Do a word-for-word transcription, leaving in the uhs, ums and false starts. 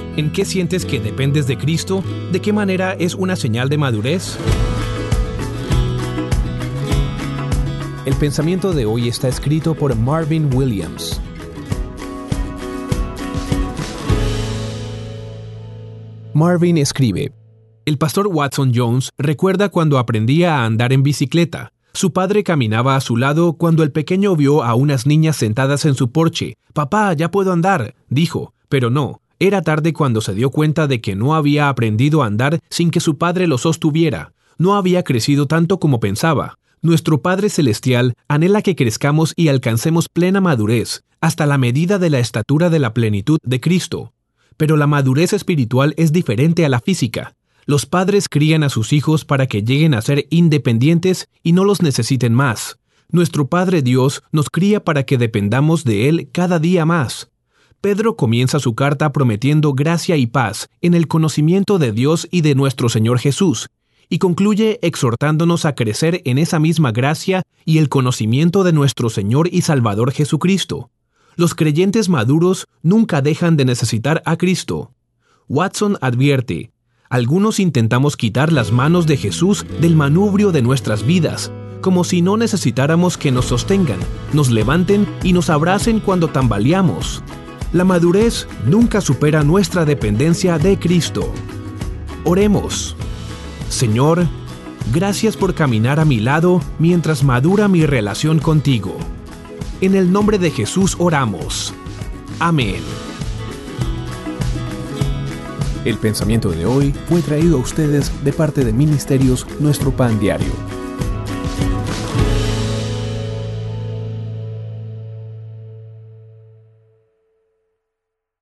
¿En qué sientes que dependes de Cristo? ¿De qué manera es una señal de madurez? El pensamiento de hoy está escrito por Marvin Williams. Marvin escribe: el pastor Watson Jones recuerda cuando aprendía a andar en bicicleta. Su padre caminaba a su lado cuando el pequeño vio a unas niñas sentadas en su porche. «Papá, ya puedo andar», dijo, pero no. Era tarde cuando se dio cuenta de que no había aprendido a andar sin que su padre lo sostuviera. No había crecido tanto como pensaba. Nuestro Padre Celestial anhela que crezcamos y alcancemos plena madurez, hasta la medida de la estatura de la plenitud de Cristo. Pero la madurez espiritual es diferente a la física. Los padres crían a sus hijos para que lleguen a ser independientes y no los necesiten más. Nuestro Padre Dios nos cría para que dependamos de Él cada día más. Pedro comienza su carta prometiendo gracia y paz en el conocimiento de Dios y de nuestro Señor Jesús, y concluye exhortándonos a crecer en esa misma gracia y el conocimiento de nuestro Señor y Salvador Jesucristo. Los creyentes maduros nunca dejan de necesitar a Cristo. Watson advierte: algunos intentamos quitar las manos de Jesús del manubrio de nuestras vidas, como si no necesitáramos que nos sostengan, nos levanten y nos abracen cuando tambaleamos. La madurez nunca supera nuestra dependencia de Cristo. Oremos. Señor, gracias por caminar a mi lado mientras madura mi relación contigo. En el nombre de Jesús oramos. Amén. El pensamiento de hoy fue traído a ustedes de parte de Ministerios Nuestro Pan Diario.